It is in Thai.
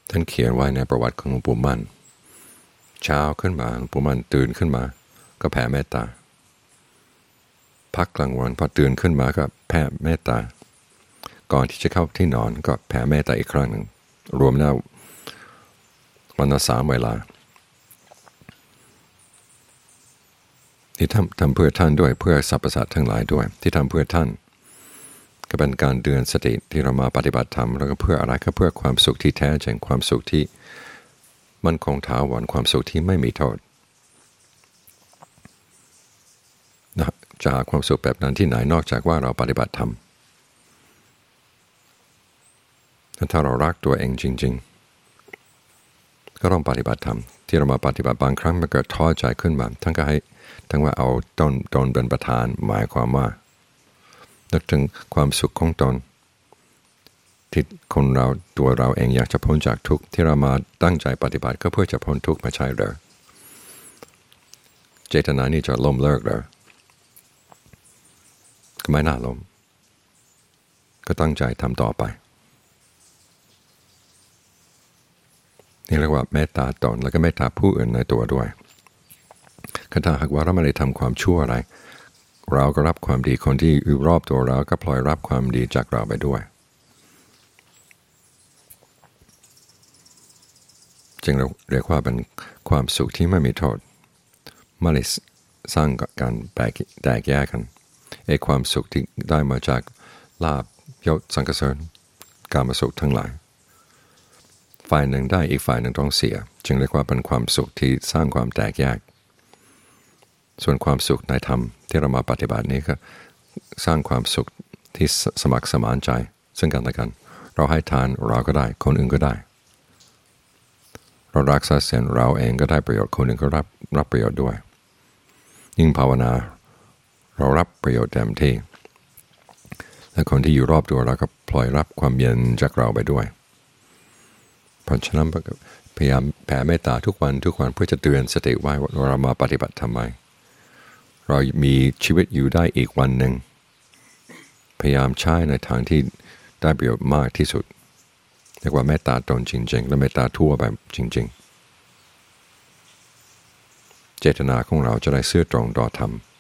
ท่านเขียนไว้ในประวัติของหลวงปู่มั่นเช้าขึ้นมาหลวงปู่มั่นตื่นขึ้นมาก็แผ่เมตตาพักกลางวันพอตื่นขึ้นมาก็แผ่เมตตาก่อนที่จะเข้าที่นอนก็แผ่เมตตาอีกครั้งหนึ่งรวมแล้ววันละ3 เวลาที่ทำเพื่อท่านด้วยเพื่อสรรพสัตว์ทั้งหลายด้วยที่ทำเพื่อท่านก็เป็นการเตือนสติที่เรามาปฏิบัติธรรมแล้วก็เพื่ออะไรก็เพื่อความสุขที่แท้จริงความสุขที่มั่นคงถาวรความสุขที่ไม่มีโทษจะหาความสุขแบบนั้นที่ไหนนอกจากว่าเราปฏิบัติธรรมถ้าเรารักตัวเองจริงๆก็ต้องปฏิบัติธรรมที่เรามาปฏิบัติบางครั้งมันเกิดท้อใจขึ้นมาทั้งว่าเอาตนเป็นประธานหมายความว่านึกถึงความสุขของตนที่ตัวเราเองอยากจะพ้นจากทุกข์ที่เรามาตั้งใจปฏิบัติก็เพื่อจะพ้นทุกข์ไม่ใช่เหรอเจตนานี้จะล้มเลิกเหรอก็ไม่น่าล้มก็ตั้งใจทำต่อไปนี่เรียกว่าเมตตาตนแล้วก็เมตตาผู้อื่นในตัวด้วยถ้าหากว่าเราไม่ได้ทำความชั่วอะไรเราก็รับความดีคนที่อยู่รอบตัวเราก็พลอยรับความดีจากเราไปด้วยจึงเราเรียกว่าเป็นความสุขที่ไม่มีโทษไม่ได้สร้างการแตกแยกกันความสุขที่ได้มาจากลาภยศสรรเสริญกามสุขทั้งหลายฝ่ายหนึ่งได้อีกฝ่ายหนึ่งต้องเสียจึงเรียกว่าเป็นความสุขที่สร้างความแตกแยกส่วนความสุขในธรรมที่เรามาปฏิบัตินี้ก็สร้างความสุขที่สมัครสมานใจซึ่งกันและกันเราให้ทานเราก็ได้คนอื่นก็ได้เรารักษาศีลเราเองก็ได้ประโยชน์คนอื่นก็รับประโยชน์ด้วยยิ่งภาวนาเรารับประโยชน์เต็มที่และคนที่อยู่รอบตัวเราก็พลอยรับความเย็นจากเราไปด้วยเพราะฉะนั้นพยายามแผ่เมตตาทุกวันเพื่อจะเตือนสติไว้ว่าเรามาปฏิบัติทำไมเรามีชีวิตอยู่ได้อีกวันหนึ่งพยายามใช้ในทางที่ได้ประโยชน์มากที่สุดเรียกว่าเมตตาตนจริงๆและเมตตาทั่วไปจริงๆเจตนาของเราจะได้ซื่อตรงต่อธรรม